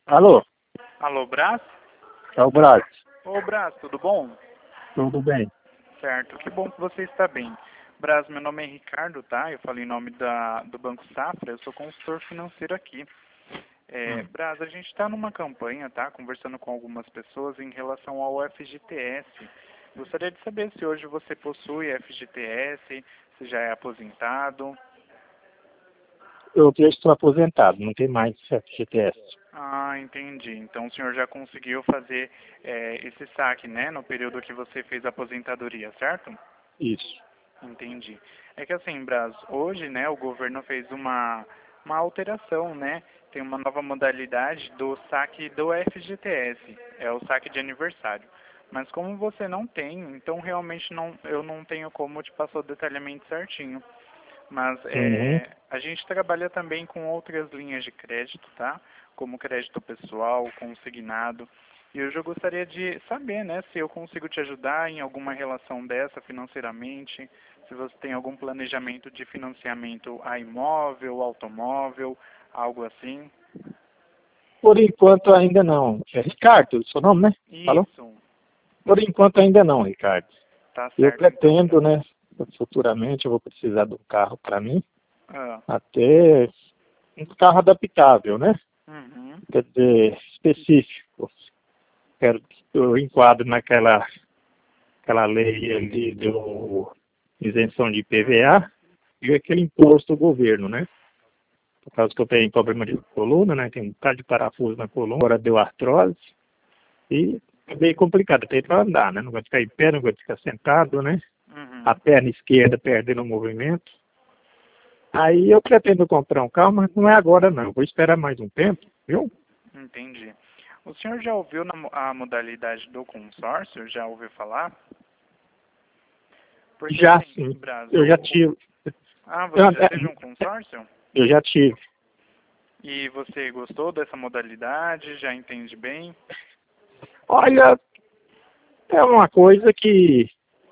Alô, Alô, Brás? é o Braz. Ô, Brás, tudo bom? Tudo bem? Certo, que bom que você está bem. Brás, meu nome é Ricardo, tá? Eu falei em nome do Banco Safra, eu sou consultor financeiro aqui. Brás, a gente está numa campanha, tá? Conversando com algumas pessoas em relação ao FGTS. Gostaria de saber se hoje você possui FGTS, se já é aposentado. Eu já estou aposentado, não tem mais FGTS. Ah, entendi. Então o senhor já conseguiu fazer esse saque, né? No período que você fez a aposentadoria, certo? Isso. Entendi. É que assim, Braz, hoje, né, o governo fez uma alteração, né? Tem uma nova modalidade do saque do FGTS, é o saque de aniversário. Mas como você não tem, então realmente eu não tenho como te passar o detalhamento certinho. Mas Uhum. a gente trabalha também com outras linhas de crédito, tá? Como crédito pessoal, consignado. E eu já gostaria de saber, né, se eu consigo te ajudar em alguma relação dessa financeiramente, se você tem algum planejamento de financiamento a imóvel, automóvel, algo assim. Por enquanto ainda não. É Ricardo, seu nome, né? Falou? Isso, Por enquanto ainda não, Ricardo. tá Eu certo então, pretendo, Braz. né? Futuramente eu vou precisar de um carro para mim, Ah, até um carro adaptável, né? uhum, Quer dizer, específico. Eu enquadro aquela lei ali do isenção de IPVA e aquele imposto do governo, né? Por causa que eu tenho problema de coluna, né? Tem um bocado de parafuso na coluna, agora deu artrose e é bem complicado, tem para andar, né? Não gosto de ficar em pé, não gosto de ficar sentado, né? A uhum, perna esquerda perdendo o movimento. Aí eu pretendo comprar um carro, mas não é agora não. Vou esperar mais um tempo, viu? entendi. O senhor já ouviu a modalidade do consórcio? Já ouviu falar? Porque Já assim, sim. Braz, Eu já tive. você já teve um consórcio? Eu já tive. E você gostou dessa modalidade? Já entende bem? Olha, é uma coisa que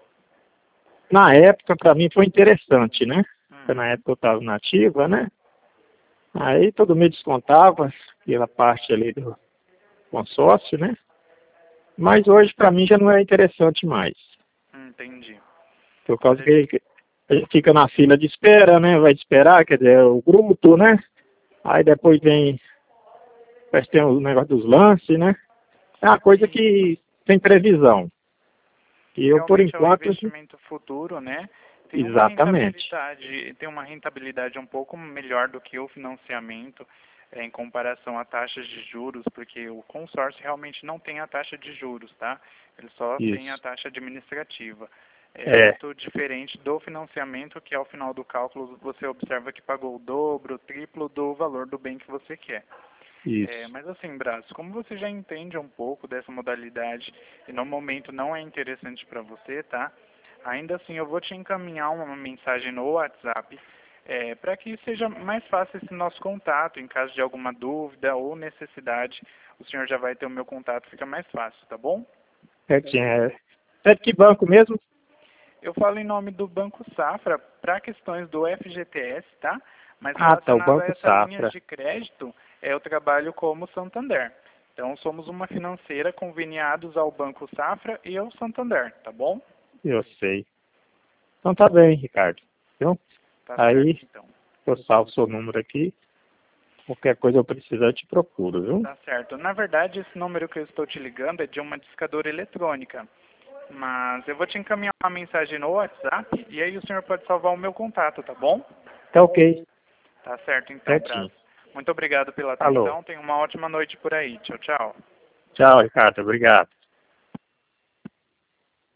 na época para mim foi interessante, né? Porque na Uhum. época eu estava nativa, né? Aí todo mês descontava pela parte ali do consórcio, né? Mas hoje para mim já não é interessante mais. Entendi. Por causa Olha, que a gente fica na fila de espera, né? Vai esperar, quer dizer, o grupo, né? Aí depois parece que tem o negócio dos lances, né? É uma coisa sim, que tem previsão. E eu, por realmente é um enquanto, investimento futuro, né? exatamente. Tem uma rentabilidade um pouco melhor do que o financiamento em comparação a taxas de juros, porque o consórcio realmente não tem a taxa de juros, tá? Ele só tem a Isso. taxa administrativa. É É, muito diferente do financiamento, que ao final do cálculo você observa que pagou o dobro, o triplo do valor do bem que você quer. isso. Mas assim, Brás, como você já entende um pouco dessa modalidade e no momento não é interessante para você, tá? Ainda assim, eu vou te encaminhar uma mensagem no WhatsApp para que seja mais fácil esse nosso contato. Em caso de alguma dúvida ou necessidade, o senhor já vai ter o meu contato, fica mais fácil, tá bom? Certinho. É de que banco mesmo? Eu falo em nome do Banco Safra para questões do FGTS, tá? Mas Ah, tá, o relacionado a Banco essas linhas Safra. de crédito, eu trabalho como Santander. Então, somos uma financeira conveniados ao Banco Safra e ao Santander, tá bom? Eu sei. Então tá bem, Ricardo. Viu? Tá certo, Aí então. eu salvo o seu número aqui. Qualquer coisa eu precisar, eu te procuro, viu? Tá certo. Na verdade, esse número que eu estou te ligando é de uma discadora eletrônica. Mas eu vou te encaminhar uma mensagem no WhatsApp e aí o senhor pode salvar o meu contato, tá bom? Tá ok. Tá certo, então, Braz. Certinho. Muito obrigado pela Alô. atenção. Tenha uma ótima noite por aí. Tchau, tchau. Tchau, Ricardo. Obrigado.